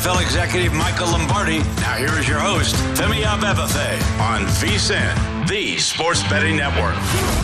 NFL executive Michael Lombardi. Now here is your host, Femi Abebefe, on VSiN, the Sports Betting Network.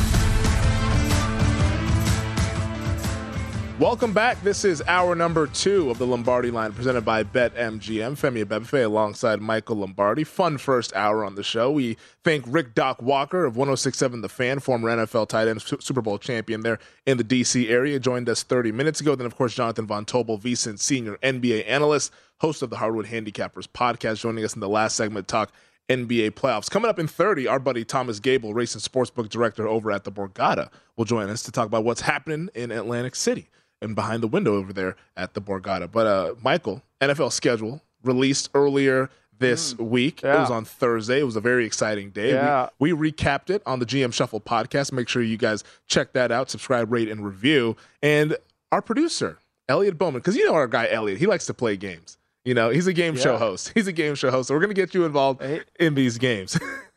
Welcome back. This is hour number 2 of the Lombardi Line, presented by BetMGM. Femi Abebefe alongside Michael Lombardi. Fun first hour on the show. We thank Rick Doc Walker of 106.7 The Fan, former NFL tight end, Super Bowl champion there in the D.C. area. Joined us 30 minutes ago. Then, of course, Jonathan Von Tobel, VSiN senior NBA analyst, host of the Hardwood Handicappers podcast, joining us in the last segment to talk NBA playoffs. Coming up in 30, our buddy Thomas Gable, race and sportsbook director over at the Borgata, will join us to talk about what's happening in Atlantic City and behind the window over there at the Borgata. But Michael, NFL schedule released earlier this week. Yeah. It was on Thursday. It was a very exciting day. Yeah. We recapped it on the GM Shuffle podcast. Make sure you guys check that out, subscribe, rate, and review. And our producer, Elliot Bowman, because you know our guy Elliot, he likes to play games. You know, he's a game show host. He's a game show host. So we're going to get you involved in these games.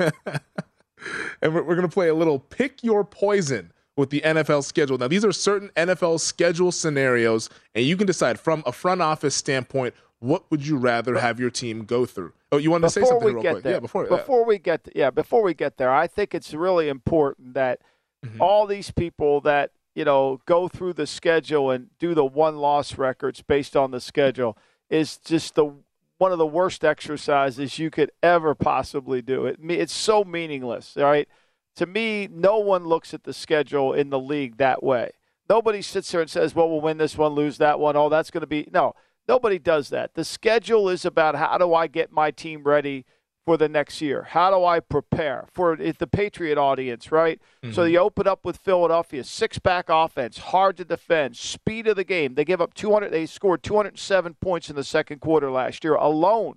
And we're going to play a little Pick Your Poison with the NFL schedule. Now, these are certain NFL schedule scenarios, and you can decide from a front office standpoint, what would you rather have your team go through? Oh, you wanted to say something real quick? There, before we get there, I think it's really important that all these people that, you know, go through the schedule and do the one-loss records based on the schedule is just one of the worst exercises you could ever possibly do. It's so meaningless, all right? To me, no one looks at the schedule in the league that way. Nobody sits there and says, well, we'll win this one, lose that one. Oh, that's going to be – no, nobody does that. The schedule is about how do I get my team ready for the next year? How do I prepare for the Patriot audience, right? So you open up with Philadelphia, six-back offense, hard to defend, speed of the game. They give up 200. They scored 207 points in the second quarter last year alone.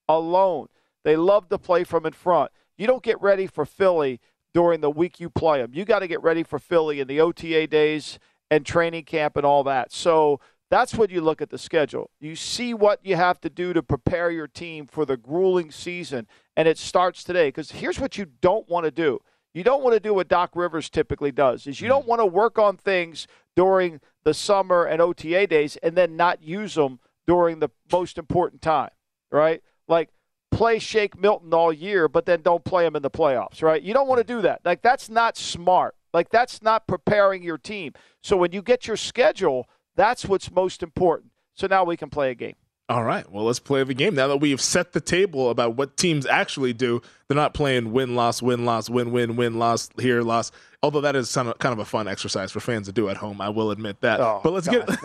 They love to play from in front. You don't get ready for Philly during the week you play them. You got to get ready for Philly in the OTA days and training camp and all that. So that's when you look at the schedule. You see what you have to do to prepare your team for the grueling season, and it starts today. Because here's what you don't want to do. You don't want to do what Doc Rivers typically does, is you don't want to work on things during the summer and OTA days and then not use them during the most important time, right? Like, play Shake Milton all year, but then don't play him in the playoffs, right? You don't want to do that. Like, that's not smart. Like, that's not preparing your team. So when you get your schedule, that's what's most important. So now we can play a game. All right. Well, let's play the game. Now that we've set the table about what teams actually do, they're not playing win-loss, win-loss, win-win, win-loss, here, loss. Although that is kind of a fun exercise for fans to do at home. I will admit that. Oh, but let's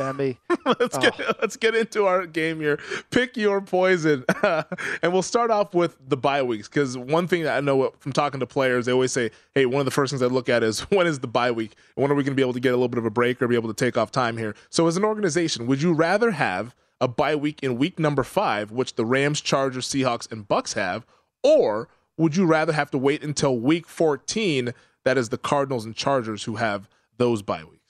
get into our game here. Pick your poison. And we'll start off with the bye weeks, because one thing that I know from talking to players, they always say, hey, one of the first things I look at is when is the bye week? And when are we going to be able to get a little bit of a break or be able to take off time here? So as an organization, would you rather have a bye week in week number 5, which the Rams, Chargers, Seahawks, and Bucks have, or would you rather have to wait until week 14, that is the Cardinals and Chargers who have those bye weeks?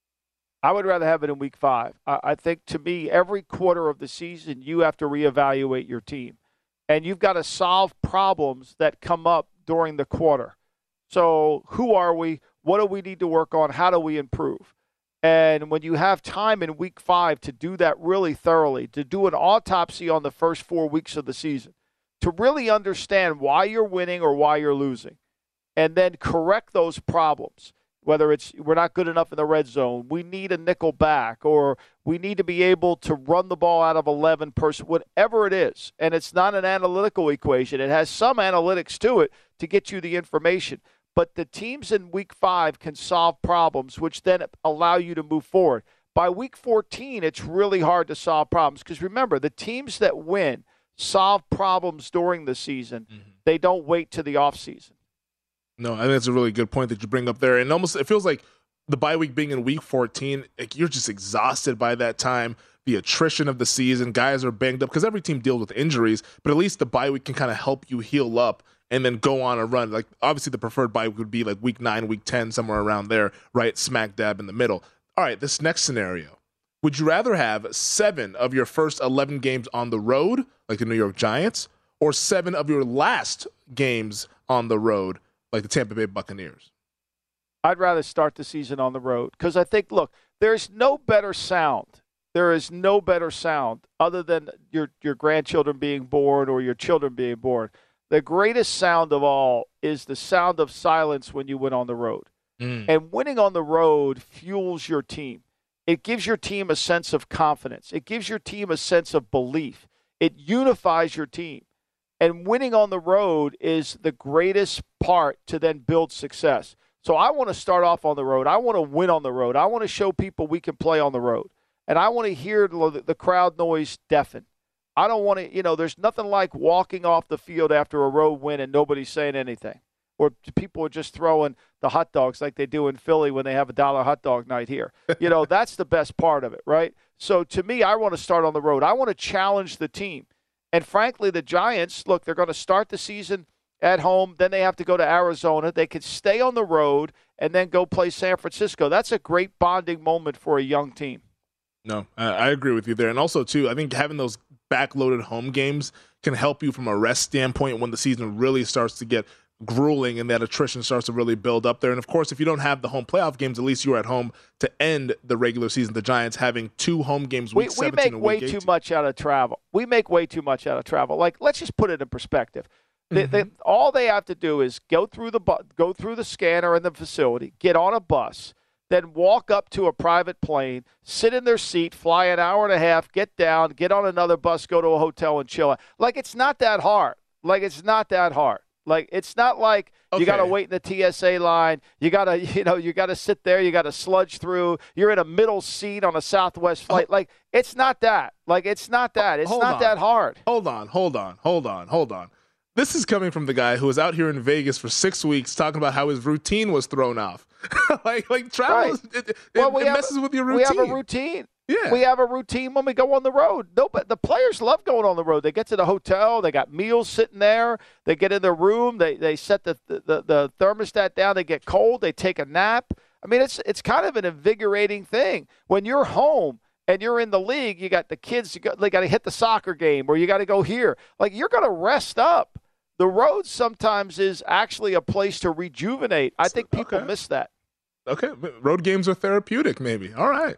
I would rather have it in week 5. I think, to me, every quarter of the season, you have to reevaluate your team. And you've got to solve problems that come up during the quarter. So who are we? What do we need to work on? How do we improve? And when you have time in week 5 to do that really thoroughly, to do an autopsy on the first 4 weeks of the season, to really understand why you're winning or why you're losing, and then correct those problems, whether it's we're not good enough in the red zone, we need a nickel back, or we need to be able to run the ball out of 11 personnel, whatever it is. And it's not an analytical equation. It has some analytics to it to get you the information. But the teams in week 5 can solve problems, which then allow you to move forward. By week 14, it's really hard to solve problems because, remember, the teams that win solve problems during the season. They don't wait to the offseason. No, I think that's a really good point that you bring up there. And almost it feels like the bye week being in week 14, like you're just exhausted by that time. The attrition of the season, guys are banged up because every team deals with injuries, but at least the bye week can kind of help you heal up and then go on a run. Like, obviously the preferred bye would be like week 9, week 10, somewhere around there, right smack dab in the middle. All right, this next scenario. Would you rather have 7 of your first 11 games on the road, like the New York Giants, or 7 of your last games on the road, like the Tampa Bay Buccaneers? I'd rather start the season on the road because I think, look, there's no better sound There is no better sound other than your grandchildren being born or your children being born. The greatest sound of all is the sound of silence when you win on the road. And winning on the road fuels your team. It gives your team a sense of confidence. It gives your team a sense of belief. It unifies your team. And winning on the road is the greatest part to then build success. So I want to start off on the road. I want to win on the road. I want to show people we can play on the road. And I want to hear the crowd noise deafen. I don't want to, there's nothing like walking off the field after a road win and nobody's saying anything. Or people are just throwing the hot dogs like they do in Philly when they have $1 hot dog night here. That's the best part of it, right? So to me, I want to start on the road. I want to challenge the team. And frankly, the Giants, look, they're going to start the season at home. Then they have to go to Arizona. They could stay on the road and then go play San Francisco. That's a great bonding moment for a young team. No, I agree with you there. And also, too, I think having those backloaded home games can help you from a rest standpoint when the season really starts to get grueling and that attrition starts to really build up there. And, of course, if you don't have the home playoff games, at least you're at home to end the regular season. The Giants having 2 home games, week 17 and week 18. We make way too much out of travel. Like, let's just put it in perspective. All they have to do is go through the scanner in the facility, get on a bus, then walk up to a private plane, sit in their seat, fly an hour and a half, get down, get on another bus, go to a hotel and chill out. Like, it's not that hard. Like, it's not like you got to wait in the TSA line. You got to sit there. You got to sludge through. You're in a middle seat on a Southwest flight. Like, it's not that. It's not that hard. Hold on. This is coming from the guy who was out here in Vegas for 6 weeks talking about how his routine was thrown off. like travel, right. it messes with your routine. We have a routine. Yeah. We have a routine when we go on the road. No, but the players love going on the road. They get to the hotel. They got meals sitting there. They get in their room. They set the thermostat down. They get cold. They take a nap. I mean, it's kind of an invigorating thing. When you're home and you're in the league, you got the kids. They got to hit the soccer game or you got to go here. Like, you're going to rest up. The road sometimes is actually a place to rejuvenate. I think people miss that. Okay, road games are therapeutic, maybe. All right.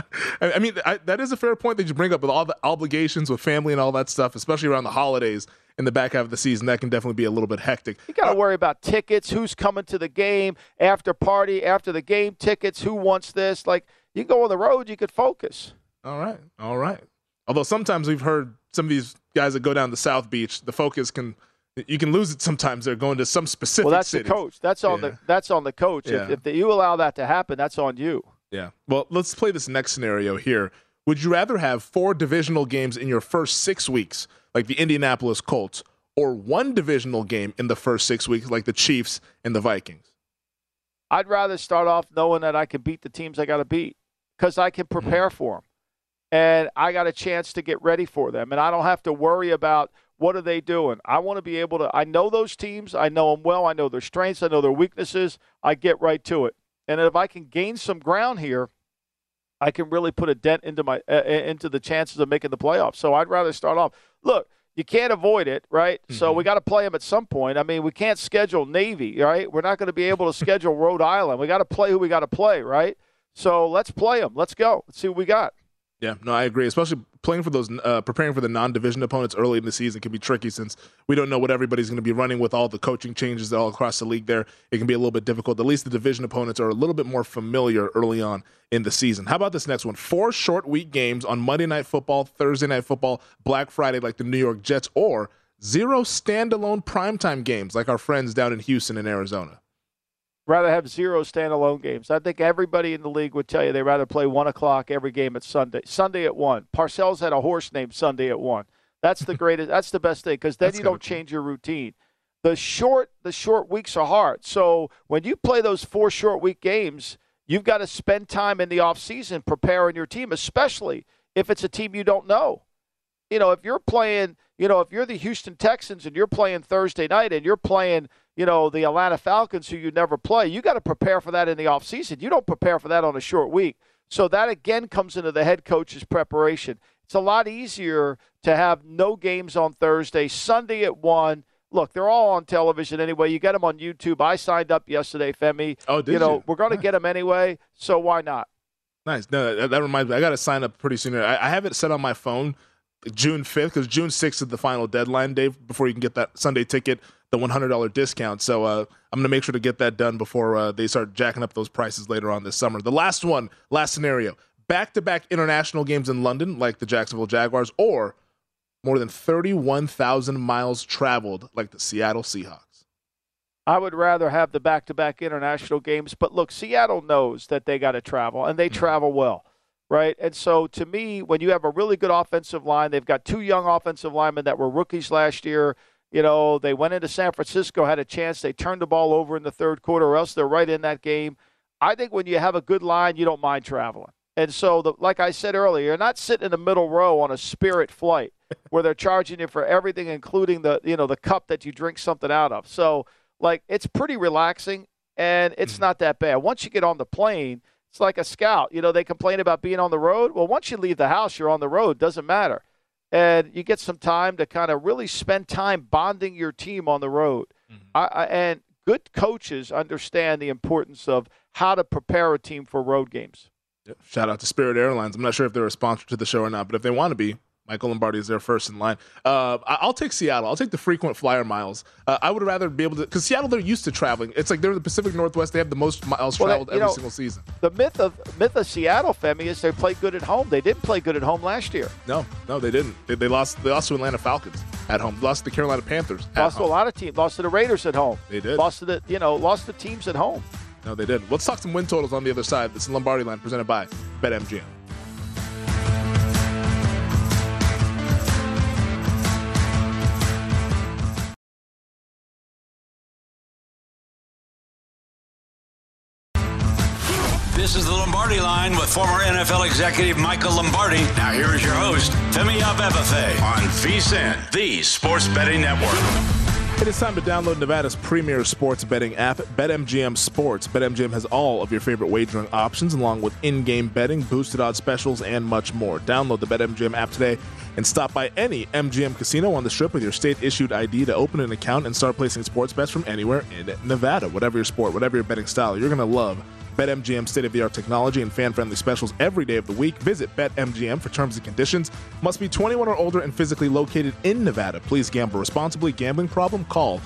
I mean, that is a fair point that you bring up with all the obligations with family and all that stuff, especially around the holidays in the back half of the season. That can definitely be a little bit hectic. You got to worry about tickets, who's coming to the game, after party, after the game tickets, who wants this. Like, you go on the road, you could focus. All right. Although sometimes we've heard some of these guys that go down to South Beach, the focus you can lose it sometimes. They're going to some specific Well, that's cities. The coach. That's on the coach. Yeah. If you allow that to happen, that's on you. Yeah. Well, let's play this next scenario here. Would you rather have 4 divisional games in your first 6 weeks, like the Indianapolis Colts, or 1 divisional game in the first 6 weeks, like the Chiefs and the Vikings? I'd rather start off knowing that I can beat the teams I got to beat because I can prepare for them. And I got a chance to get ready for them. And I don't have to worry about what are they doing. I want to be able to – I know those teams. I know them well. I know their strengths. I know their weaknesses. I get right to it. And if I can gain some ground here, I can really put a dent into the chances of making the playoffs. So I'd rather start off. Look, you can't avoid it, right? Mm-hmm. So we got to play them at some point. I mean, we can't schedule Navy, right? We're not going to be able to schedule Rhode Island. We got to play who we got to play, right? So let's play them. Let's go. Let's see what we got. Yeah, no, I agree. Especially playing for those, preparing for the non-division opponents early in the season can be tricky since we don't know what everybody's going to be running with all the coaching changes all across the league there. It can be a little bit difficult. At least the division opponents are a little bit more familiar early on in the season. How about this next one? 4 short week games on Monday Night Football, Thursday Night Football, Black Friday like the New York Jets, or 0 standalone primetime games like our friends down in Houston and Arizona. Rather have 0 standalone games. I think everybody in the league would tell you they'd rather play 1 o'clock every game at Sunday. Sunday at 1. Parcells had a horse named Sunday at 1. That's the greatest. That's the best thing because then you don't change your routine. The short weeks are hard. So when you play those 4 short week games, you've got to spend time in the offseason preparing your team, especially if it's a team you don't know. If you're playing, if you're the Houston Texans and you're playing Thursday night and you're playing, the Atlanta Falcons who you never play, you got to prepare for that in the offseason. You don't prepare for that on a short week. So that, again, comes into the head coach's preparation. It's a lot easier to have no games on Thursday, Sunday at 1. Look, they're all on television anyway. You get them on YouTube. I signed up yesterday, Femi. Oh, did you? We're going to get them anyway, so why not? Nice. No, that reminds me. I got to sign up pretty soon. I have it set on my phone, June 5th, because June 6th is the final deadline, Dave, before you can get that Sunday ticket, the $100 discount. So I'm going to make sure to get that done before they start jacking up those prices later on this summer. The last scenario, back-to-back international games in London, like the Jacksonville Jaguars, or more than 31,000 miles traveled, like the Seattle Seahawks. I would rather have the back-to-back international games. But, look, Seattle knows that they got to travel, and they travel well, right? And so, to me, when you have a really good offensive line, they've got two young offensive linemen that were rookies last year. You know, they went into San Francisco, had a chance. They turned the ball over in the third quarter, or else they're right in that game. I think when you have a good line, you don't mind traveling. And so, like I said earlier, you're not sitting in the middle row on a Spirit flight where they're charging you for everything, including the cup that you drink something out of. So, like, it's pretty relaxing, and it's not that bad. Once you get on the plane, it's like a scout. You know, they complain about being on the road. Well, once you leave the house, you're on the road. Doesn't matter. And you get some time to kind of really spend time bonding your team on the road. And good coaches understand the importance of how to prepare a team for road games. Yep. Shout out to Spirit Airlines. I'm not sure if they're a sponsor to the show or not, but if they want to be, Michael Lombardi is there first in line. I'll take Seattle. I'll take the frequent flyer miles. I would rather be able to, because Seattle, they're used to traveling. It's like they're the Pacific Northwest. They have the most miles traveled every single season. The myth of Seattle, Femi, is they play good at home. They didn't play good at home last year. No, they didn't. They lost to Atlanta Falcons at home. Lost to the Carolina Panthers at lost home. To a lot of teams. Lost to the Raiders at home. They did. Lost to teams at home. No, they didn't. Let's talk some win totals on the other side. This is Lombardi Line presented by BetMGM. This is the Lombardi Line with former NFL executive Michael Lombardi. Now here is your host, Femi Abebefe, on VSiN, the Sports Betting Network. It is time to download Nevada's premier sports betting app, BetMGM Sports. BetMGM has all of your favorite wagering options, along with in-game betting, boosted odds specials, and much more. Download the BetMGM app today and stop by any MGM casino on the Strip with your state-issued ID to open an account and start placing sports bets from anywhere in Nevada. Whatever your sport, whatever your betting style, you're going to love BetMGM state-of-the-art technology and fan-friendly specials every day of the week. Visit BetMGM for terms and conditions. Must be 21 or older and physically located in Nevada. Please gamble responsibly. Gambling problem? Call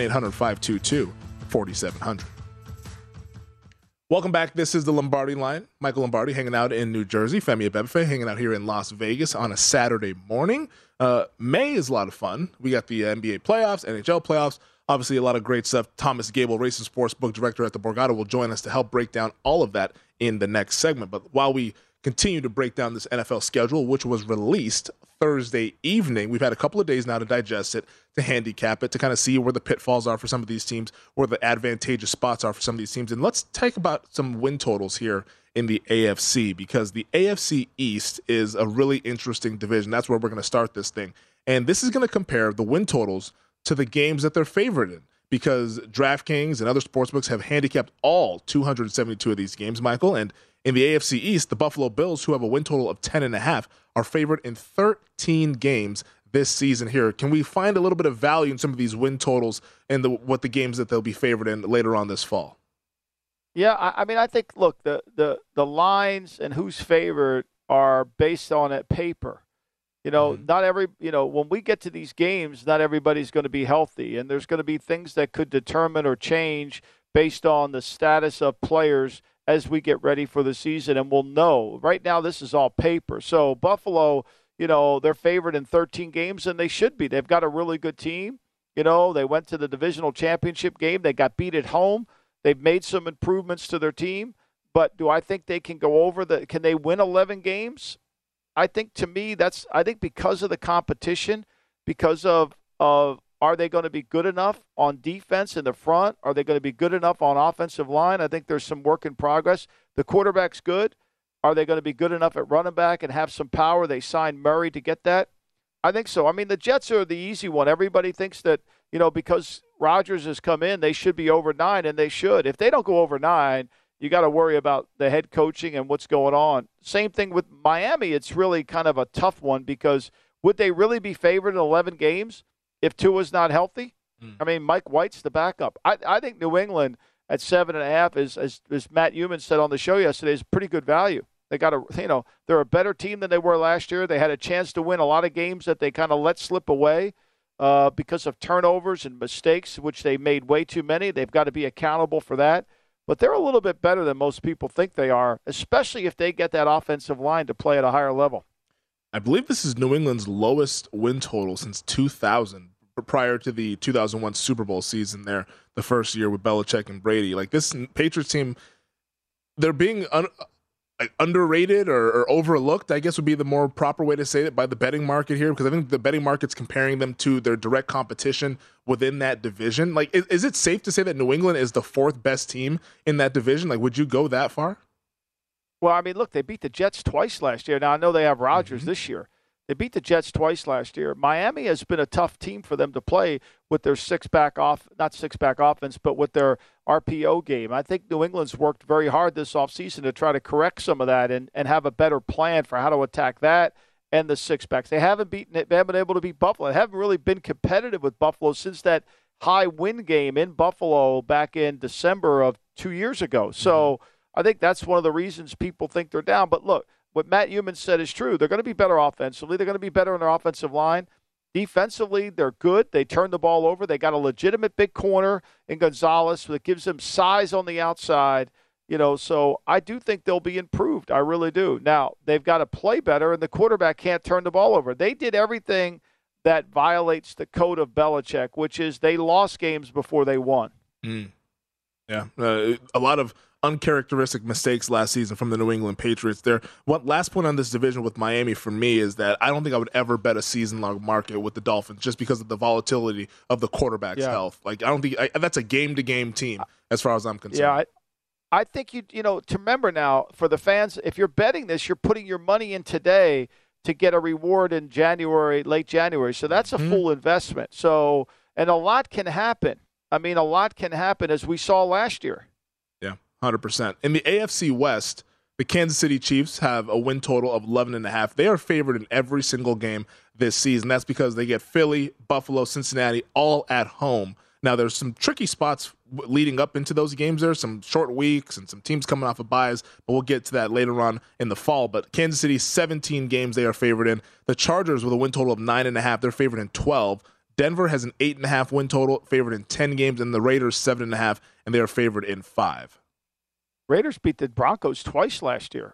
1-800-522-4700. Welcome back. This is the Lombardi Line. Michael Lombardi hanging out in New Jersey. Femi Abebefe hanging out here in Las Vegas on a Saturday morning. May is a lot of fun. We got the NBA playoffs, NHL playoffs. Obviously, a lot of great stuff. Thomas Gable, Race and Sports Book Director at the Borgata, will join us to help break down all of that in the next segment. But while we continue to break down this NFL schedule, which was released Thursday evening, we've had a couple of days now to digest it, to handicap it, to kind of see where the pitfalls are for some of these teams, where the advantageous spots are for some of these teams. And let's talk about some win totals here in the AFC, because the AFC East is a really interesting division. That's where we're going to start this thing. And this is going to compare the win totals to the games that they're favored in, because DraftKings and other sportsbooks have handicapped all 272 of these games, Michael. And in the AFC East, the Buffalo Bills, who have a win total of 10.5, are favored in 13 games this season here. Can we find a little bit of value in some of these win totals and what the games that they'll be favored in later on this fall? Yeah, I mean, I think, look, the lines and who's favored are based on paper. You know, when we get to these games, not everybody's going to be healthy, and there's going to be things that could determine or change based on the status of players as we get ready for the season, and we'll know. Right now, this is all paper. So Buffalo, they're favored in 13 games, and they should be. They've got a really good team. They went to the divisional championship game. They got beat at home. They've made some improvements to their team, but do I think they can go over can they win 11 games? I think, to me, I think because of the competition, because of are they going to be good enough on defense in the front? Are they going to be good enough on offensive line? I think there's some work in progress. The quarterback's good. Are they going to be good enough at running back and have some power? They signed Murray to get that. I think so. I mean, the Jets are the easy one. Everybody thinks that, because Rodgers has come in, they should be over 9, and they should. If they don't go over 9, you got to worry about the head coaching and what's going on. Same thing with Miami. It's really kind of a tough one, because would they really be favored in 11 games if Tua's not healthy? I mean, Mike White's the backup. I think New England at 7.5 is, as Matt Human said on the show yesterday, is pretty good value. They're a better team than they were last year. They had a chance to win a lot of games that they kind of let slip away because of turnovers and mistakes, which they made way too many. They've got to be accountable for that. But they're a little bit better than most people think they are, especially if they get that offensive line to play at a higher level. I believe this is New England's lowest win total since 2000, prior to the 2001 Super Bowl season there, the first year with Belichick and Brady. Like, this Patriots team, they're being underrated or overlooked, I guess would be the more proper way to say it, by the betting market here, because I think the betting market's comparing them to their direct competition within that division. Like, is it safe to say that New England is the fourth best team in that division? Like, would you go that far? Well, I mean, look, they beat the Jets twice last year. Now, I know they have Rodgers this year. They beat the Jets twice last year. Miami has been a tough team for them to play with their not six-back offense, but with their RPO game. I think New England's worked very hard this offseason to try to correct some of that and have a better plan for how to attack that and the six-backs. They haven't been able to beat Buffalo. They haven't really been competitive with Buffalo since that high win game in Buffalo back in December of 2 years ago. So I think that's one of the reasons people think they're down. But look, what Matt Heumann said is true. They're going to be better offensively. They're going to be better in their offensive line. Defensively, they're good. They turn the ball over. They got a legitimate big corner in Gonzalez that gives them size on the outside. So I do think they'll be improved. I really do. Now, they've got to play better, and the quarterback can't turn the ball over. They did everything that violates the code of Belichick, which is they lost games before they won. Yeah, a lot of uncharacteristic mistakes last season from the New England Patriots. Last point on this division with Miami for me is that I don't think I would ever bet a season-long market with the Dolphins just because of the volatility of the quarterback's health. Like, I don't think that's a game-to-game team as far as I'm concerned. Yeah, I think to remember now, for the fans, if you're betting this, you're putting your money in today to get a reward in late January. So that's a full investment. So, and a lot can happen. I mean, a lot can happen, as we saw last year. 100%. In the AFC West, the Kansas City Chiefs have a win total of 11.5. They are favored in every single game this season. That's because they get Philly, Buffalo, Cincinnati all at home. Now, there's some tricky spots leading up into those games. There's some short weeks and some teams coming off of byes, but we'll get to that later on in the fall. But Kansas City, 17 games they are favored in. The Chargers with a win total of 9.5. They're favored in 12. Denver has an 8.5 win total, favored in 10 games, and the Raiders 7.5, and they are favored in 5. Raiders beat the Broncos twice last year,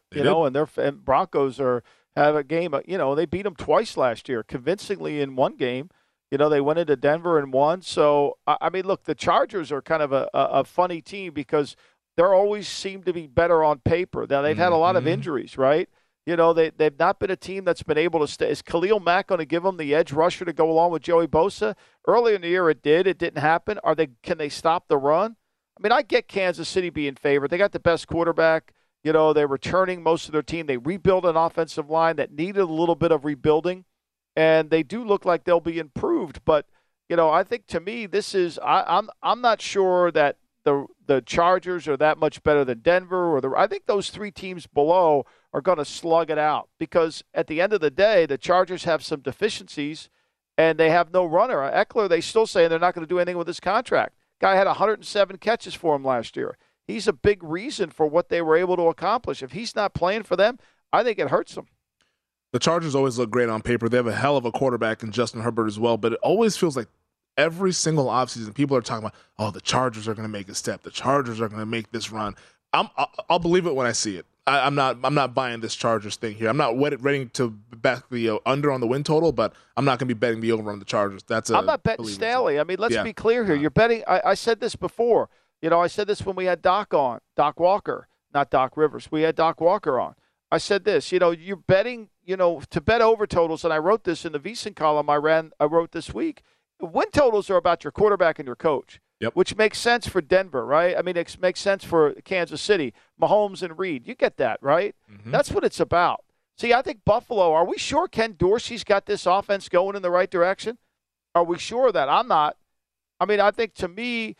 and Broncos have a game. They beat them twice last year, convincingly in one game. They went into Denver and won. So I mean, look, the Chargers are kind of a funny team because they always seem to be better on paper. Now they've had a lot of injuries, right? They've not been a team that's been able to stay. Is Khalil Mack going to give them the edge rusher to go along with Joey Bosa? Early in the year, it did. It didn't happen. Can they stop the run? I mean, I get Kansas City being favored. They got the best quarterback. They're returning most of their team. They rebuilt an offensive line that needed a little bit of rebuilding, and they do look like they'll be improved. But, I think to me, this is I'm not sure that the Chargers are that much better than Denver I think those three teams below are going to slug it out because at the end of the day, the Chargers have some deficiencies and they have no runner. Eckler, they still say they're not going to do anything with his contract. Guy had 107 catches for him last year. He's a big reason for what they were able to accomplish. If he's not playing for them, I think it hurts them. The Chargers always look great on paper. They have a hell of a quarterback in Justin Herbert as well, but it always feels like every single offseason people are talking about, the Chargers are going to make a step. The Chargers are going to make this run. I'll believe it when I see it. I'm not buying this Chargers thing here. I'm not ready to back the under on the win total, but I'm not going to be betting the over on the Chargers. I'm not betting Staley. I mean, let's be clear here. You're betting. I said this before. I said this when we had Doc Walker, not Doc Rivers. We had Doc Walker on. I said this. You're betting. To bet over totals, and I wrote this in the VSiN column I wrote this week. Win totals are about your quarterback and your coach. Yep. Which makes sense for Denver, right? I mean, it makes sense for Kansas City, Mahomes and Reed. You get that, right? Mm-hmm. That's what it's about. See, I think Buffalo, are we sure Ken Dorsey's got this offense going in the right direction? Are we sure of that? I'm not. I mean, I think to me,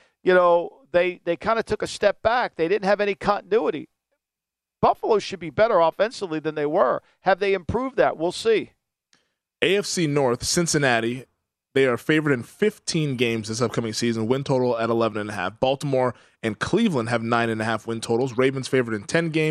they kind of took a step back. They didn't have any continuity. Buffalo should be better offensively than they were. Have they improved that? We'll see. AFC North, Cincinnati. They are favored in 15 games this upcoming season, win total at 11.5. Baltimore and Cleveland have 9.5 win totals. Ravens favored in 10 games.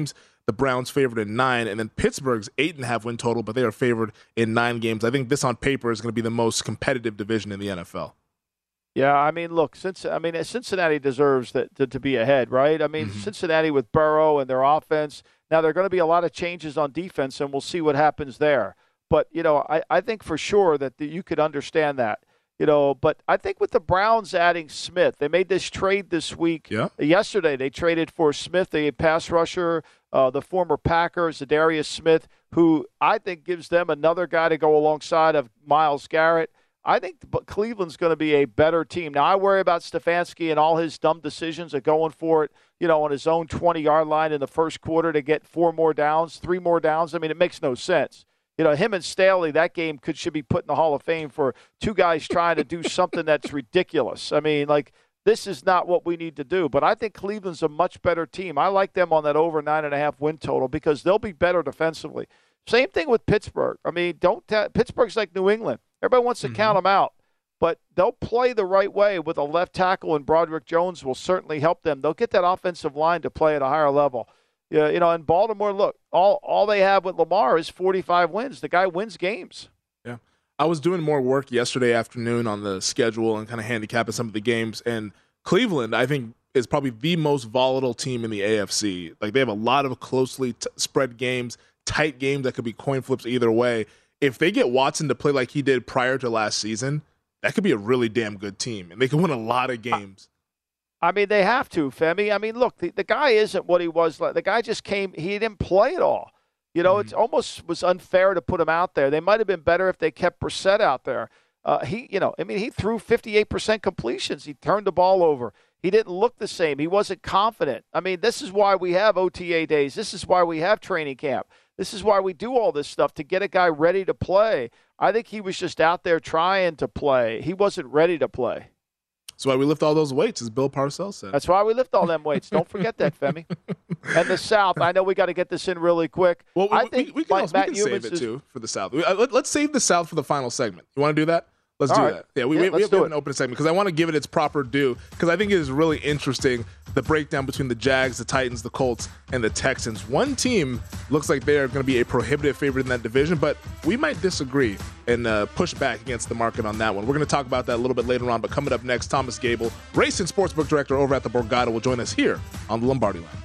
The Browns favored in 9, and then Pittsburgh's 8.5 win total, but they are favored in 9 games. I think this on paper is going to be the most competitive division in the NFL. Yeah, I mean, look, Cincinnati deserves to be ahead, right? I mean, Cincinnati with Burrow and their offense. Now, there are going to be a lot of changes on defense, and we'll see what happens there. But, I think for sure that you could understand that. But I think with the Browns adding Smith, they made this trade this week. Yeah. Yesterday, they traded for Smith, the pass rusher, the former Packer, Zadarius Smith, who I think gives them another guy to go alongside of Myles Garrett. I think Cleveland's going to be a better team. Now, I worry about Stefanski and all his dumb decisions of going for it, on his own 20-yard line in the first quarter to get 3 more downs. I mean, it makes no sense. Him and Staley, that game should be put in the Hall of Fame for 2 guys trying to do something that's ridiculous. I mean, this is not what we need to do. But I think Cleveland's a much better team. I like them on that over 9.5 win total because they'll be better defensively. Same thing with Pittsburgh. I mean, Pittsburgh's like New England. Everybody wants to count them out. But they'll play the right way with a left tackle, and Broderick Jones will certainly help them. They'll get that offensive line to play at a higher level. In Baltimore, look, all they have with Lamar is 45 wins. The guy wins games. Yeah. I was doing more work yesterday afternoon on the schedule and kind of handicapping some of the games. And Cleveland, I think, is probably the most volatile team in the AFC. They have a lot of closely spread games, tight games that could be coin flips either way. If they get Watson to play like he did prior to last season, that could be a really damn good team, and they can win a lot of games. I mean, they have to, Femi. I mean, look, the guy isn't what he was. The guy just came. He didn't play at all. It almost was unfair to put him out there. They might have been better if they kept Brissett out there. He threw 58% completions. He turned the ball over. He didn't look the same. He wasn't confident. I mean, this is why we have OTA days. This is why we have training camp. This is why we do all this stuff, to get a guy ready to play. I think he was just out there trying to play. He wasn't ready to play. That's why we lift all those weights, as Bill Parcells said. That's why we lift all them weights. Don't forget that, Femi. And the South, I know we got to get this in really quick. Well, I think we can save it, too, for the South. Let's save the South for the final segment. You want to do that? Let's do that. Yeah, we have an open segment because I want to give it its proper due because I think it is really interesting, the breakdown between the Jags, the Titans, the Colts, and the Texans. One team looks like they are going to be a prohibitive favorite in that division, but we might disagree and push back against the market on that one. We're going to talk about that a little bit later on, but coming up next, Thomas Gable, race and sportsbook director over at the Borgata, will join us here on the Lombardi Line.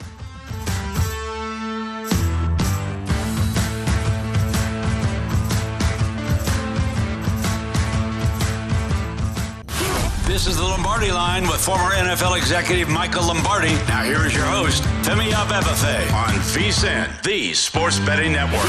This is the Lombardi Line with former NFL executive Michael Lombardi. Now here is your host, Femi Abebefe, on VSiN, the Sports Betting Network.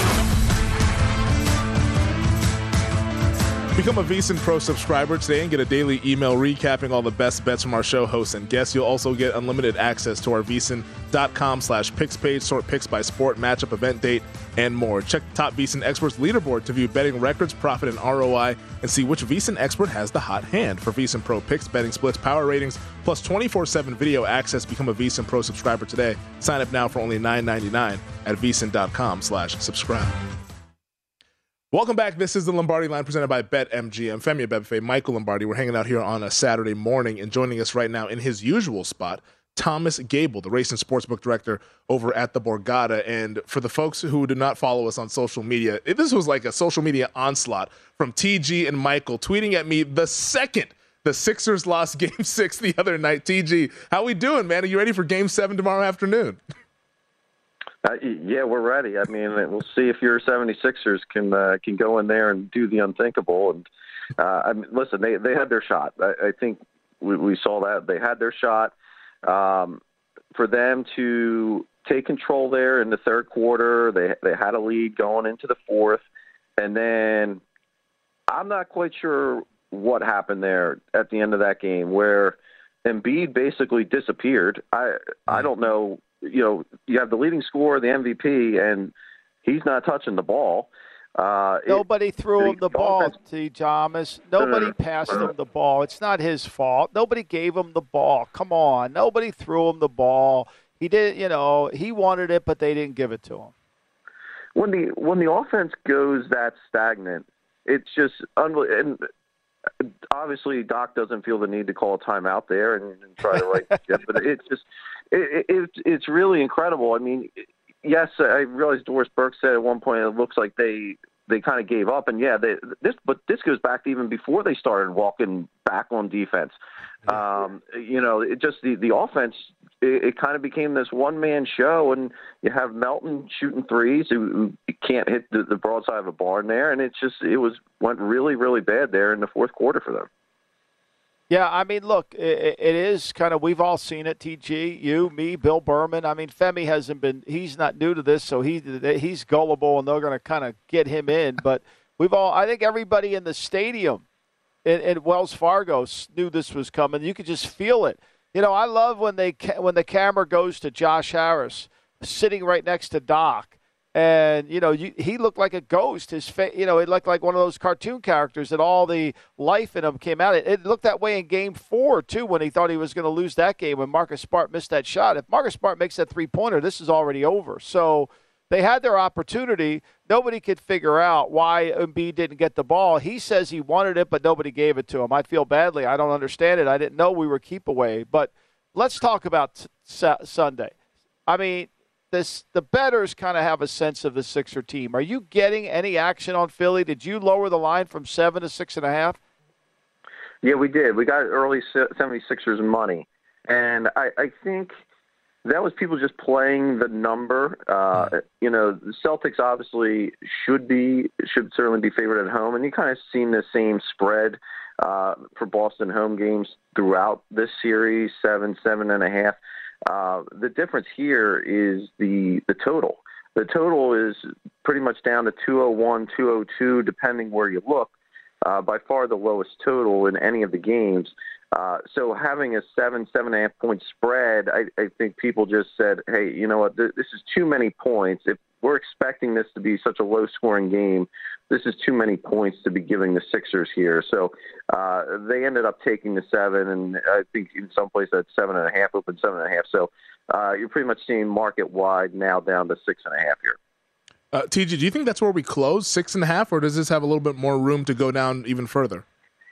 Become a VSiN Pro subscriber today and get a daily email recapping all the best bets from our show hosts and guests. You'll also get unlimited access to our VSiN.com/picks page, sort picks by sport, matchup, event date, and more. Check the top VSiN experts leaderboard to view betting records, profit, and ROI, and see which VSiN expert has the hot hand. For VSiN Pro picks, betting splits, power ratings, plus 24/7 video access, become a VSiN Pro subscriber today. Sign up now for only $9.99 at VSiN.com/subscribe. Welcome back. This is the Lombardi Line presented by BetMGM. Femi Abebefe, Michael Lombardi. We're hanging out here on a Saturday morning, and joining us right now in his usual spot, Thomas Gable, the race and sportsbook director over at the Borgata. And for the folks who do not follow us on social media, this was like a social media onslaught from TG and Michael tweeting at me the second the Sixers lost Game 6 the other night. TG, how we doing, man? Are you ready for Game 7 tomorrow afternoon? Yeah, we're ready. I mean, we'll see if your 76ers can go in there and do the unthinkable. And I mean, listen, they had their shot. I think we saw that they had their shot. For them to take control there in the third quarter, they had a lead going into the fourth, and then I'm not quite sure what happened there at the end of that game where Embiid basically disappeared. I don't know. You know, you have the leading scorer, the MVP, and he's not touching the ball. Nobody threw him the ball, T. Thomas. Nobody passed him the ball. It's not his fault. Nobody gave him the ball. Come on. Nobody threw him the ball. He did, he wanted it, but they didn't give it to him. When the offense goes that stagnant, it's just unbelievable. And obviously, Doc doesn't feel the need to call a timeout there and try to right the ship, but it's just it's really incredible. I mean, yes, I realized Doris Burke said at one point it looks like they kind of gave up, and this goes back to even before they started walking back on defense. It just the offense. It kind of became this one-man show, and you have Melton shooting threes who can't hit the broadside of a barn there, and it went really, really bad there in the fourth quarter for them. Yeah, I mean, look, it is kind of, we've all seen it, TG, you, me, Bill Berman. I mean, Femi he's not new to this, so he's gullible, and they're going to kind of get him in. But I think everybody in the stadium in Wells Fargo knew this was coming. You could just feel it. I love when the camera goes to Josh Harris sitting right next to Doc. And, he looked like a ghost. His face, it looked like one of those cartoon characters that all the life in him came out. It looked that way in Game 4, too, when he thought he was going to lose that game when Marcus Smart missed that shot. If Marcus Smart makes that three-pointer, this is already over. So they had their opportunity. Nobody could figure out why Embiid didn't get the ball. He says he wanted it, but nobody gave it to him. I feel badly. I don't understand it. I didn't know we were keep away. But let's talk about Sunday. I mean, the bettors kind of have a sense of the Sixer team. Are you getting any action on Philly? Did you lower the line from 7 to 6.5? Yeah, we did. We got early 76ers money. And I think that was people just playing the number. The Celtics obviously should certainly be favored at home. And you kind of seen the same spread for Boston home games throughout this series, 7.5. The difference here is the total. The total is pretty much down to 201, 202, depending where you look. By far the lowest total in any of the games. So having a 7.5 point spread, I think people just said, hey, you know what, this is too many points. If we're expecting this to be such a low-scoring game, this is too many points to be giving the Sixers here. So they ended up taking the 7, and I think in some places that's 7.5, open 7.5. So you're pretty much seeing market-wide now down to 6.5 here. TG, do you think that's where we close, 6.5, or does this have a little bit more room to go down even further?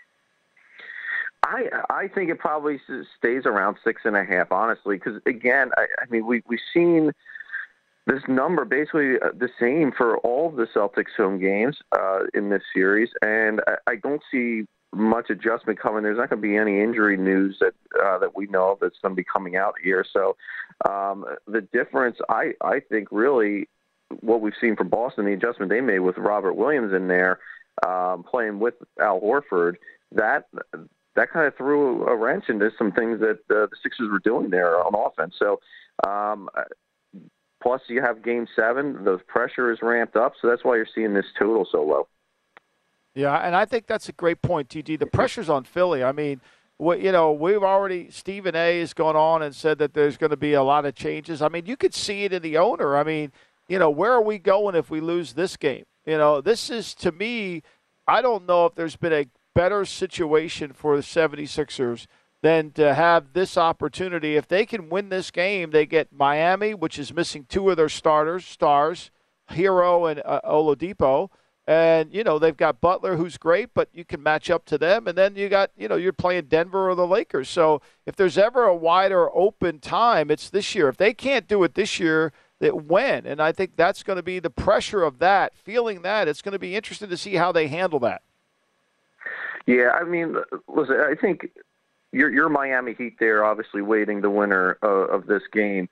I think it probably stays around 6.5, honestly, because, again, I mean, we've seen this number basically the same for all of the Celtics home games in this series, and I don't see much adjustment coming. There's not going to be any injury news that we know of that's going to be coming out here. So the difference, I think, really what we've seen from Boston, the adjustment they made with Robert Williams in there playing with Al Horford, that kind of threw a wrench into some things that the Sixers were doing there on offense. So plus you have Game 7, the pressure is ramped up, so that's why you're seeing this total so low. Yeah, and I think that's a great point, TG. The pressure's on Philly. I mean, Stephen A. has gone on and said that there's going to be a lot of changes. I mean, you could see it in the owner. I mean, where are we going if we lose this game? This is, to me, I don't know if there's been a better situation for the 76ers than to have this opportunity. If they can win this game, they get Miami, which is missing 2 of their stars, Hero and Oladipo. And, they've got Butler, who's great, but you can match up to them. And then you got, you're playing Denver or the Lakers. So if there's ever a wider open time, it's this year. If they can't do it this year, when? And I think that's going to be the pressure of that, feeling that. It's going to be interesting to see how they handle that. Yeah, I mean, listen, I think your Miami Heat there, obviously waiting the winner of this game.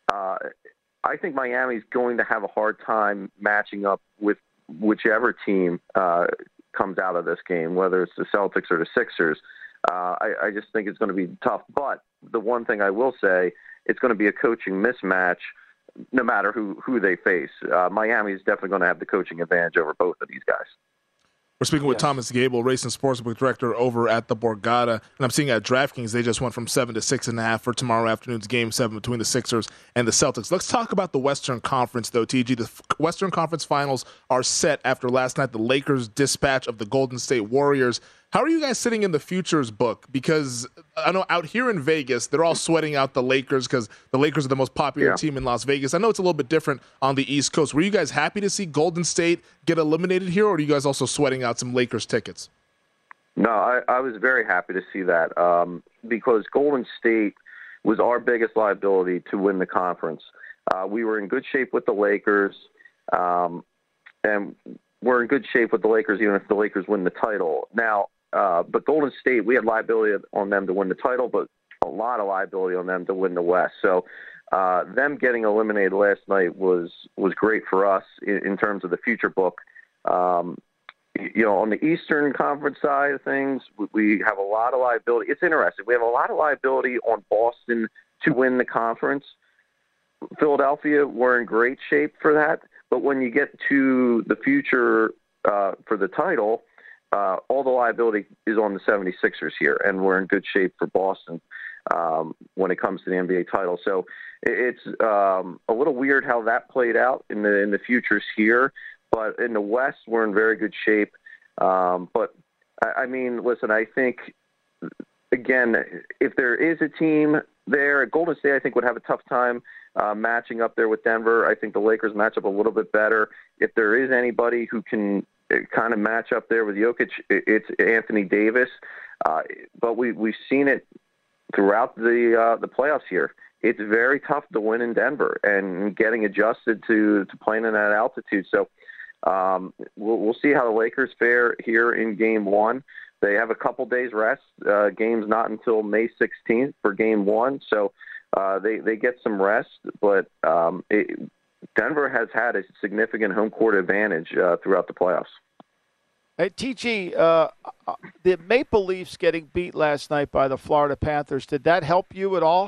I think Miami's going to have a hard time matching up with whichever team comes out of this game, whether it's the Celtics or the Sixers. I just think it's going to be tough. But the one thing I will say, it's going to be a coaching mismatch no matter who they face. Miami's definitely going to have the coaching advantage over both of these guys. We're speaking with Thomas Gable, Racing Sportsbook Director over at the Borgata. And I'm seeing at DraftKings, they just went from 7 to 6.5 for tomorrow afternoon's Game 7 between the Sixers and the Celtics. Let's talk about the Western Conference, though, TG. The Western Conference Finals are set after last night, the Lakers' dispatch of the Golden State Warriors. How are you guys sitting in the futures book? Because I know out here in Vegas, they're all sweating out the Lakers because the Lakers are the most popular team in Las Vegas. I know it's a little bit different on the East Coast. Were you guys happy to see Golden State get eliminated here, or are you guys also sweating out some Lakers tickets? No, I was very happy to see that because Golden State was our biggest liability to win the conference. We were in good shape with the Lakers, and we're in good shape with the Lakers even if the Lakers win the title. Now, but Golden State, we had liability on them to win the title, but a lot of liability on them to win the West. So them getting eliminated last night was great for us in terms of the future book. On the Eastern Conference side of things, we have a lot of liability. It's interesting. We have a lot of liability on Boston to win the conference. Philadelphia, we're in great shape for that. But when you get to the future for the title, all the liability is on the 76ers here, and we're in good shape for Boston when it comes to the NBA title. So it's a little weird how that played out in the futures here. But in the West, we're in very good shape. But, I mean, listen, I think, again, if there is a team there, Golden State, I think, would have a tough time matching up there with Denver. I think the Lakers match up a little bit better. If there is anybody who can kind of match up there with Jokic, it's Anthony Davis. But we've seen it throughout the playoffs here. It's very tough to win in Denver and getting adjusted to playing in that altitude. So we'll see how the Lakers fare here in Game 1. They have a couple days rest. Game's not until May 16th for Game 1, so they get some rest. But Denver has had a significant home court advantage throughout the playoffs. Hey, TG, the Maple Leafs getting beat last night by the Florida Panthers, did that help you at all?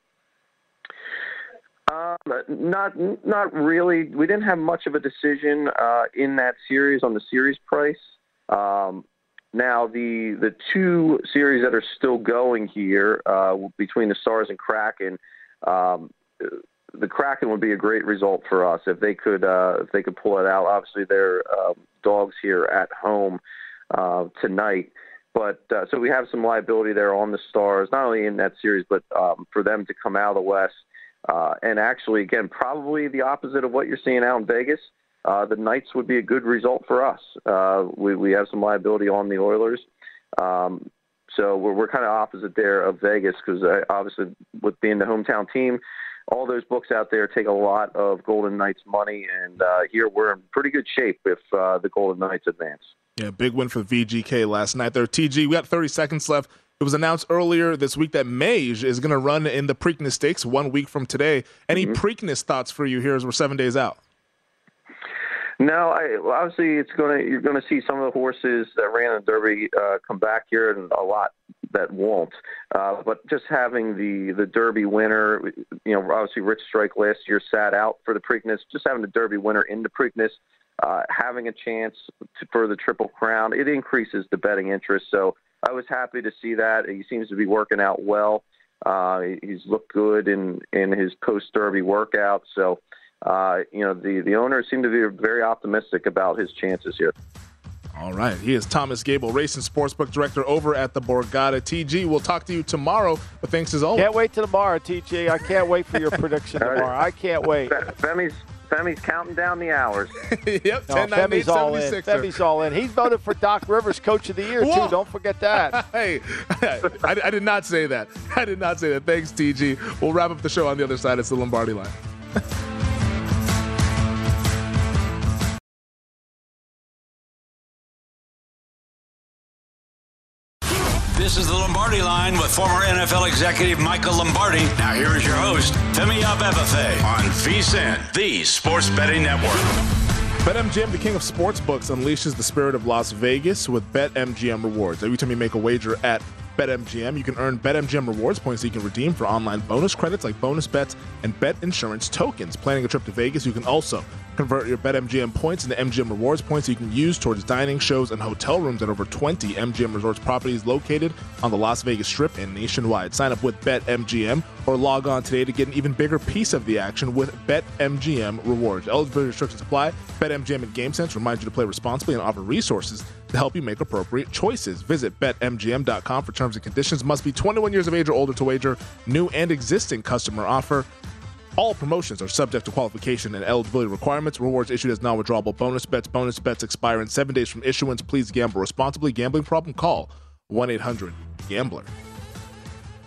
Not really. We didn't have much of a decision in that series on the series price. Now, the two series that are still going here between the Stars and Kraken, the Kraken would be a great result for us if they could pull it out. Obviously, they're dogs here at home tonight. But so we have some liability there on the Stars, not only in that series, but for them to come out of the West. And actually, again, probably the opposite of what you're seeing out in Vegas. The Knights would be a good result for us. We have some liability on the Oilers. So we're kind of opposite there of Vegas because obviously with being the hometown team, all those books out there take a lot of Golden Knights money. And here we're in pretty good shape if the Golden Knights advance. Yeah, big win for VGK last night there. TG, we got 30 seconds left. It was announced earlier this week that Mage is going to run in the Preakness Stakes 1 week from today. Any Preakness thoughts for you here as we're 7 days out? No, obviously you're going to see some of the horses that ran in Derby come back here, and a lot that won't. But just having the Derby winner, obviously Rich Strike last year sat out for the Preakness. Just having the Derby winner in the Preakness, having a chance for the Triple Crown, it increases the betting interest. So I was happy to see that. He seems to be working out well. He's looked good in his post-Derby workout. So, the owners seem to be very optimistic about his chances here. All right. He is Thomas Gable, Racing Sportsbook Director over at the Borgata. TG, we'll talk to you tomorrow, but thanks as always. Can't wait till tomorrow, TG. I can't wait for your prediction tomorrow. I can't wait. Femi's counting down the hours. Yep, 10, 9, Femi's 8, all in. Femi's all in. He's voted for Doc Rivers Coach of the Year, too. Don't forget that. Hey, I did not say that. I did not say that. Thanks, TG. We'll wrap up the show on the other side. It's the Lombardi Line. This is the Lombardi Line with former NFL executive Michael Lombardi. Now here is your host, Femi Abebefe, on VSiN, the Sports Betting Network. BetMGM, the king of sportsbooks, unleashes the spirit of Las Vegas with BetMGM rewards. Every time you make a wager at BetMGM, you can earn BetMGM rewards points that you can redeem for online bonus credits like bonus bets and bet insurance tokens. Planning a trip to Vegas, you can also convert your BetMGM points into MGM rewards points you can use towards dining, shows, and hotel rooms at over 20 MGM Resorts properties located on the Las Vegas Strip and nationwide. Sign up with BetMGM or log on today to get an even bigger piece of the action with BetMGM rewards. Eligibility restrictions apply. BetMGM and GameSense remind you to play responsibly and offer resources to help you make appropriate choices. Visit BetMGM.com for terms and conditions. Must be 21 years of age or older to wager. New and existing customer offer. All promotions are subject to qualification and eligibility requirements. Rewards issued as non-withdrawable bonus bets. Bonus bets expire in 7 days from issuance. Please gamble responsibly. Gambling problem? Call 1-800-GAMBLER.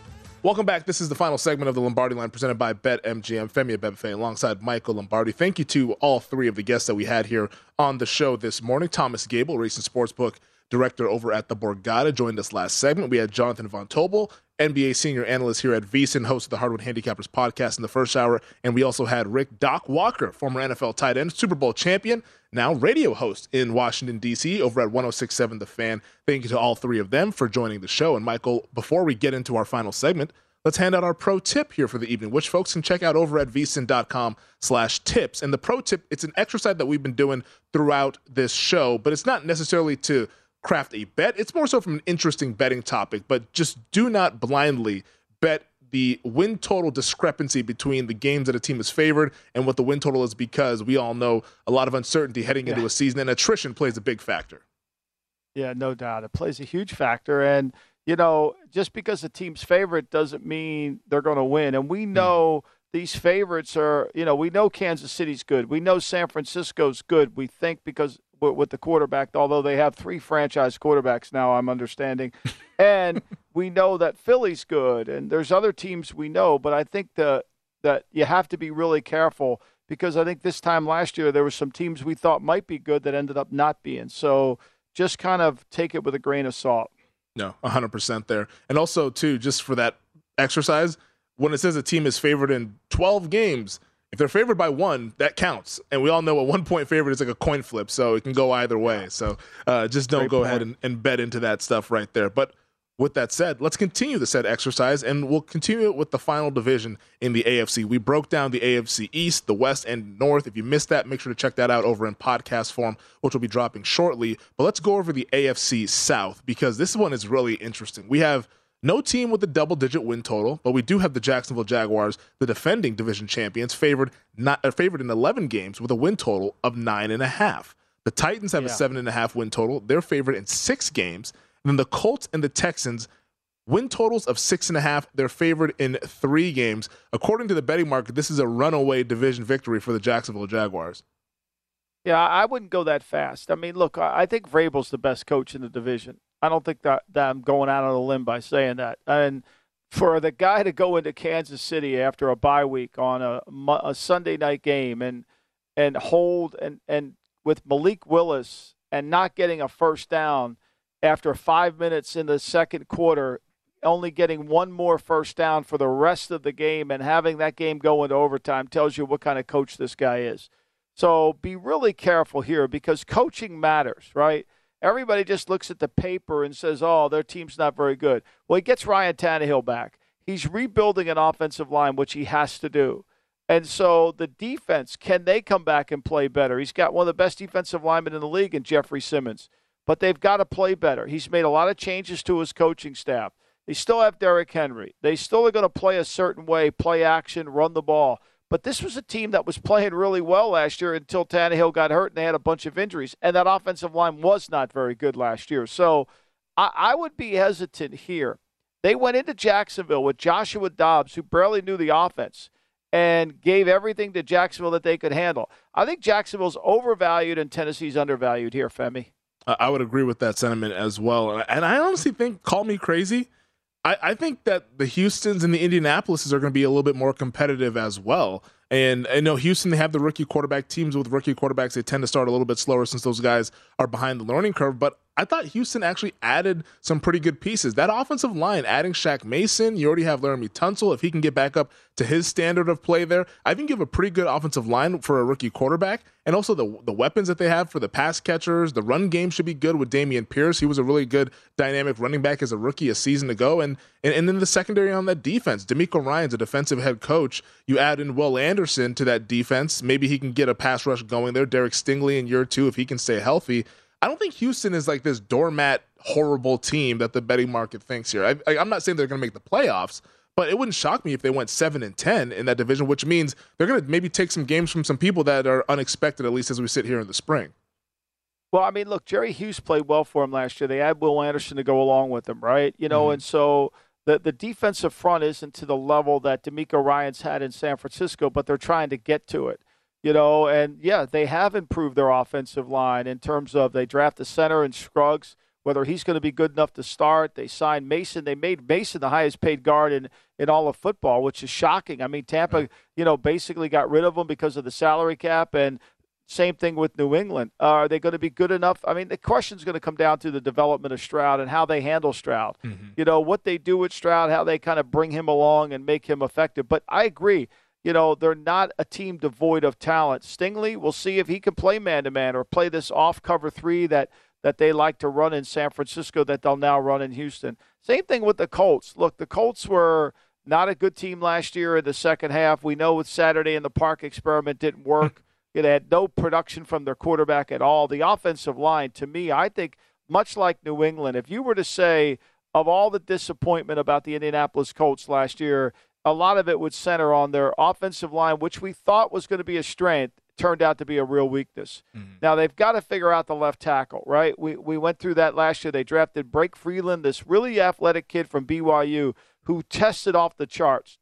Welcome back. This is the final segment of the Lombardi Line presented by BetMGM. Femi Abebefe alongside Michael Lombardi. Thank you to all three of the guests that we had here on the show this morning. Thomas Gable, Racing Sportsbook Director over at the Borgata, joined us last segment. We had Jonathan Von Tobel, NBA Senior Analyst here at VSiN, host of the Hardwood Handicappers podcast in the first hour. And we also had Rick Doc Walker, former NFL tight end, Super Bowl champion, now radio host in Washington, D.C. over at 106.7 The Fan. Thank you to all three of them for joining the show. And Michael, before we get into our final segment, let's hand out our pro tip here for the evening, which folks can check out over at vsin.com/tips. And the pro tip, it's an exercise that we've been doing throughout this show, but it's not necessarily to craft a bet. It's more so from an interesting betting topic, but just do not blindly bet the win total discrepancy between the games that a team is favored and what the win total is, because we all know a lot of uncertainty heading into a season, and attrition plays a big factor. Yeah, no doubt. It plays a huge factor. And, you know, just because a team's favorite doesn't mean they're going to win. And we know these favorites are, you know, we know Kansas City's good. We know San Francisco's good. We think because with the quarterback, although they have 3 franchise quarterbacks now, I'm understanding. And we know that Philly's good, and there's other teams we know, but I think that you have to be really careful, because I think this time last year there were some teams we thought might be good that ended up not being. So just kind of take it with a grain of salt. No, 100% there. And also, too, just for that exercise, when it says a team is favored in 12 games, if they're favored by 1, that counts. And we all know a 1-point favorite is like a coin flip, so it can go either way. So just don't go ahead and bet into that stuff right there. But with that said, let's continue the said exercise, and we'll continue it with the final division in the AFC. We broke down the AFC East, the West, and North. If you missed that, make sure to check that out over in podcast form, which will be dropping shortly. But let's go over the AFC South, because this one is really interesting. We have no team with a double-digit win total, but we do have the Jacksonville Jaguars, the defending division champions, favored in 11 games with a win total of 9.5. The Titans have a 7.5 win total. They're favored in 6 games. And then the Colts and the Texans, win totals of 6.5. They're favored in 3 games. According to the betting market, this is a runaway division victory for the Jacksonville Jaguars. Yeah, I wouldn't go that fast. I mean, look, I think Vrabel's the best coach in the division. I don't think that I'm going out on a limb by saying that. And for the guy to go into Kansas City after a bye week on a Sunday night game and hold and with Malik Willis and not getting a first down after 5 minutes in the second quarter, only getting 1 more first down for the rest of the game and having that game go into overtime tells you what kind of coach this guy is. So be really careful here, because coaching matters, right? Everybody just looks at the paper and says, oh, their team's not very good. Well, he gets Ryan Tannehill back. He's rebuilding an offensive line, which he has to do. And so the defense, can they come back and play better? He's got one of the best defensive linemen in the league in Jeffrey Simmons. But they've got to play better. He's made a lot of changes to his coaching staff. They still have Derrick Henry. They still are going to play a certain way, play action, run the ball. But this was a team that was playing really well last year until Tannehill got hurt and they had a bunch of injuries. And that offensive line was not very good last year. So I would be hesitant here. They went into Jacksonville with Joshua Dobbs, who barely knew the offense, and gave everything to Jacksonville that they could handle. I think Jacksonville's overvalued and Tennessee's undervalued here, Femi. I would agree with that sentiment as well. And I honestly think, call me crazy, I think that the Houstons and the Indianapolises are going to be a little bit more competitive as well. And I know Houston, they have the rookie quarterback. Teams with rookie quarterbacks, they tend to start a little bit slower since those guys are behind the learning curve. But I thought Houston actually added some pretty good pieces. That offensive line, adding Shaq Mason, you already have Laramie Tunsil. If he can get back up to his standard of play there, I think you have a pretty good offensive line for a rookie quarterback. And also the weapons that they have for the pass catchers. The run game should be good with Dameon Pierce. He was a really good dynamic running back as a rookie a season ago. And then the secondary on that defense. DeMeco Ryans a defensive head coach. You add in Will Anderson to that defense. Maybe he can get a pass rush going there. Derek Stingley in year 2 if he can stay healthy. I don't think Houston is like this doormat, horrible team that the betting market thinks here. I'm not saying they're going to make the playoffs, but it wouldn't shock me if they went 7-10 in that division, which means they're going to maybe take some games from some people that are unexpected, at least as we sit here in the spring. Well, I mean, look, Jerry Hughes played well for him last year. They had Will Anderson to go along with him, right? You know, and so the defensive front isn't to the level that DeMeco Ryans had in San Francisco, but they're trying to get to it. You know, and yeah, they have improved their offensive line in terms of they draft a center in Scruggs, whether he's going to be good enough to start. They signed Mason. They made Mason the highest paid guard in all of football, which is shocking. I mean, Tampa, basically got rid of him because of the salary cap, and same thing with New England. Are they going to be good enough? I mean, the question's going to come down to the development of Stroud and how they handle Stroud. What they do with Stroud, how they kind of bring him along and make him effective. But I agree. They're not a team devoid of talent. Stingley, we'll see if he can play man-to-man or play this off cover 3 that they like to run in San Francisco that they'll now run in Houston. Same thing with the Colts. Look, the Colts were not a good team last year in the second half. We know with Saturday in the Park experiment didn't work. It had no production from their quarterback at all. The offensive line, to me, I think much like New England, if you were to say of all the disappointment about the Indianapolis Colts last year, a lot of it would center on their offensive line, which we thought was going to be a strength, turned out to be a real weakness. Now, they've got to figure out the left tackle, right? We went through that last year. They drafted Blake Freeland, this really athletic kid from BYU who tested off the charts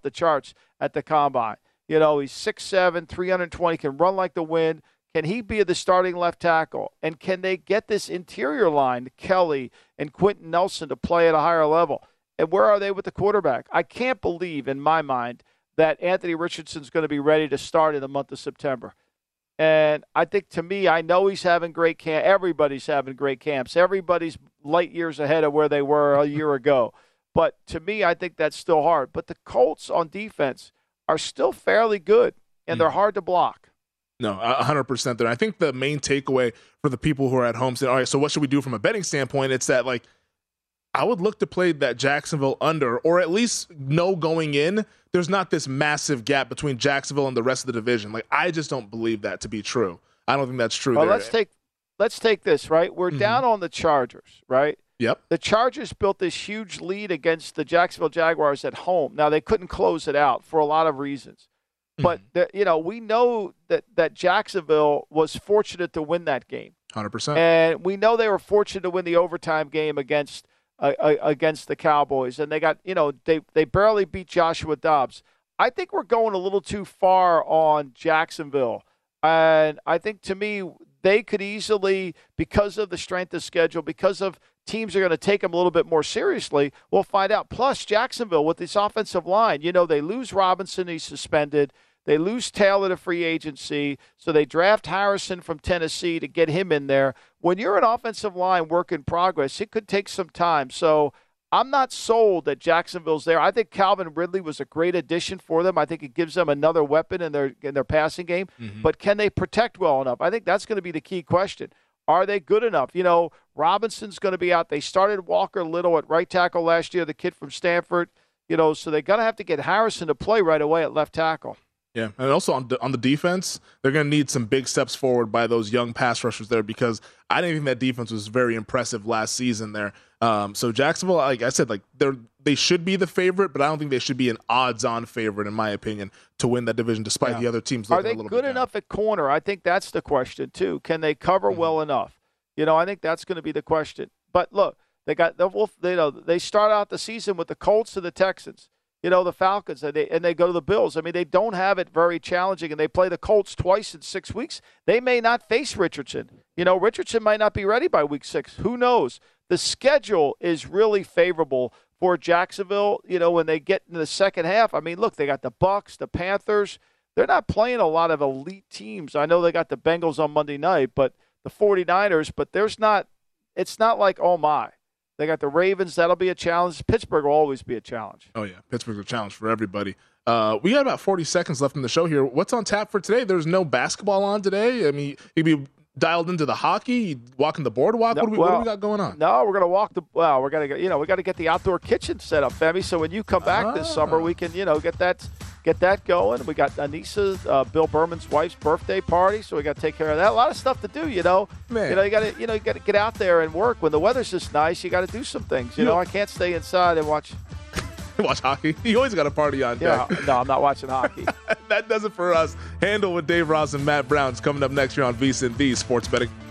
at the combine. He's 6'7", 320, can run like the wind. Can he be the starting left tackle? And can they get this interior line, Kelly and Quentin Nelson, to play at a higher level? And where are they with the quarterback? I can't believe, in my mind, that Anthony Richardson's going to be ready to start in the month of September. And I think, to me, I know he's having great camp. Everybody's having great camps. Everybody's light years ahead of where they were a year ago. But to me, I think that's still hard. But the Colts on defense are still fairly good, and they're hard to block. No, 100% there. I think the main takeaway for the people who are at home saying, all right, so what should we do from a betting standpoint? It's that, I would look to play that Jacksonville under, or at least know going in, there's not this massive gap between Jacksonville and the rest of the division. I just don't believe that to be true. I don't think that's true. Well, let's take this, right? We're down on the Chargers, right? Yep. The Chargers built this huge lead against the Jacksonville Jaguars at home. Now, they couldn't close it out for a lot of reasons. But, we know that Jacksonville was fortunate to win that game. 100%. And we know they were fortunate to win the overtime game against the Cowboys. And they got, they barely beat Joshua Dobbs. I think we're going a little too far on Jacksonville. And I think, to me, they could easily, because of the strength of schedule, because of teams are going to take them a little bit more seriously, we'll find out. Plus, Jacksonville, with this offensive line, they lose Robinson, he's suspended. They lose Taylor to free agency, so they draft Harrison from Tennessee to get him in there. When you're an offensive line work in progress, it could take some time. So I'm not sold that Jacksonville's there. I think Calvin Ridley was a great addition for them. I think it gives them another weapon in their passing game. But can they protect well enough? I think that's going to be the key question. Are they good enough? Robinson's going to be out. They started Walker Little at right tackle last year, the kid from Stanford. So they're going to have to get Harrison to play right away at left tackle. Yeah, and also on the defense, they're going to need some big steps forward by those young pass rushers there, because I didn't think that defense was very impressive last season there. So Jacksonville, like I said, they should be the favorite, but I don't think they should be an odds-on favorite, in my opinion, to win that division, despite the other teams looking a little bit down. Are they good enough at corner? I think that's the question, too. Can they cover well enough? I think that's going to be the question. But look, they start out the season with the Colts and the Texans. The Falcons, and they go to the Bills. I mean, they don't have it very challenging, and they play the Colts twice in 6 weeks. They may not face Richardson. Richardson might not be ready by week 6. Who knows? The schedule is really favorable for Jacksonville, when they get into the second half. I mean, look, they got the Bucs, the Panthers. They're not playing a lot of elite teams. I know they got the Bengals on Monday night, but the 49ers, but it's not like, oh, my. They got the Ravens. That'll be a challenge. Pittsburgh will always be a challenge. Oh, yeah. Pittsburgh's a challenge for everybody. We got about 40 seconds left in the show here. What's on tap for today? There's no basketball on today. I mean, you'd be dialed into the hockey, walking the boardwalk. No, what do we got going on? No, we're going to we're going to we got to get the outdoor kitchen set up, Femi. So when you come back this summer, we can, get that going. We got Anissa, Bill Berman's wife's birthday party, so we got to take care of that. A lot of stuff to do, Man. You got to get out there and work. When the weather's just nice, you got to do some things. I can't stay inside and watch hockey. You always got a party on deck. Yeah, no, I'm not watching hockey. That does it for us. Handle with Dave Ross and Matt Brown is coming up next year on VSiN, the Sports Betting